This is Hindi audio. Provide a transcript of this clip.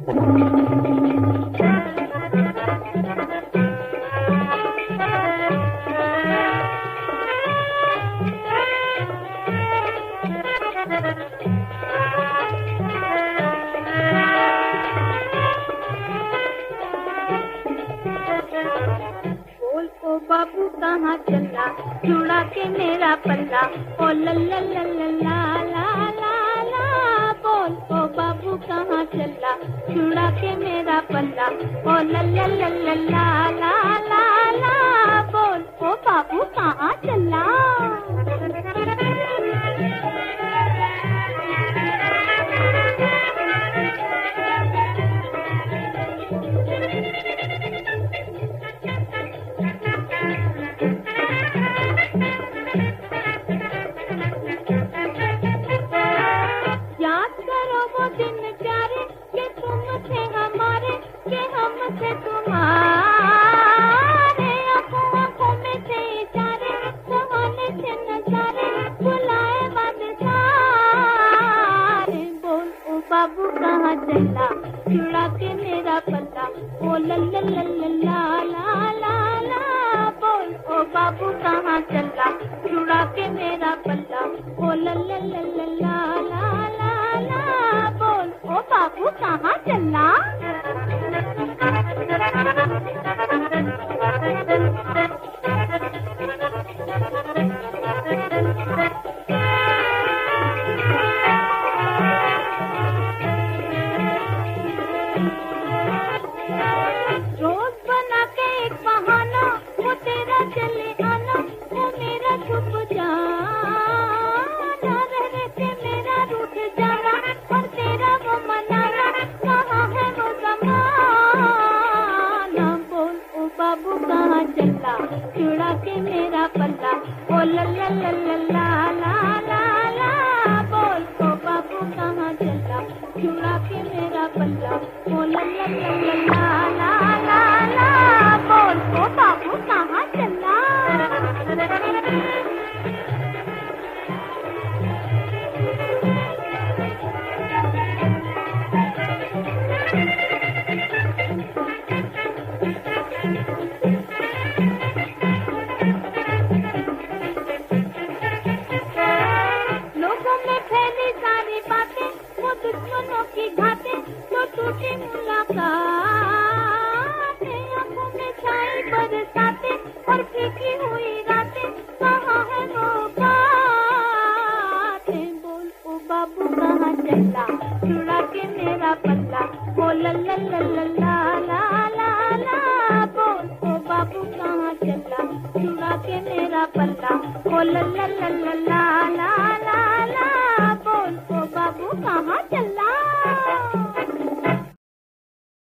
बाबू कहाँ चला छुड़ा के मेरा पल्ला, ओ ला ला ला ला ला ला ला। बोल ओ बाबू कहाँ चला छुड़ा के मेरा पल्ला, ओ ला ला ला ला ला ला ला। बोल ओ बाबू कहाँ चला। बाबू कहाँ चला छुड़ा के मेरा पल्ला, ओ ला ला ला ला ला ला ला। बोल ओ बाबू कहाँ चला छुड़ा के मेरा पल्ला, ओ ला ला ला ला ला ला ला। बोल ओ बाबू कहाँ चला। रोज बना के एक बहाना, वो तेरा चले आना, वो मेरा छुप जाना। रह के मेरा रूठ जाना और तेरा वो मनाना, कहाँ है वो ज़माना। बोल ओ बाबू कहाँ चला छुड़ा के मेरा पल्ला, ओ ला ला ला ला ला ला ला ला। बोल ओ बाबू कहाँ चला छुड़ा के मेरा पल्ला, ओ ला ला ला ला ला ला ला। बोल ओ बाबू कहाँ चला। लोगों में फैली सारी बातें, वो दुश्मनों की घातें, तो टूटी मुलाकात। आंखों में छाई बरसाते और फीकी हुई रातें, कहाँ है वो बातें। बोल ओ बाबू कहाँ चला छुड़ा के मेरा पल्ला, ओ ला ला ला ला ला ला ला ला। बोल ओ बाबू कहाँ चला छुड़ा के मेरा पल्ला, ओ ला ला ला ला ला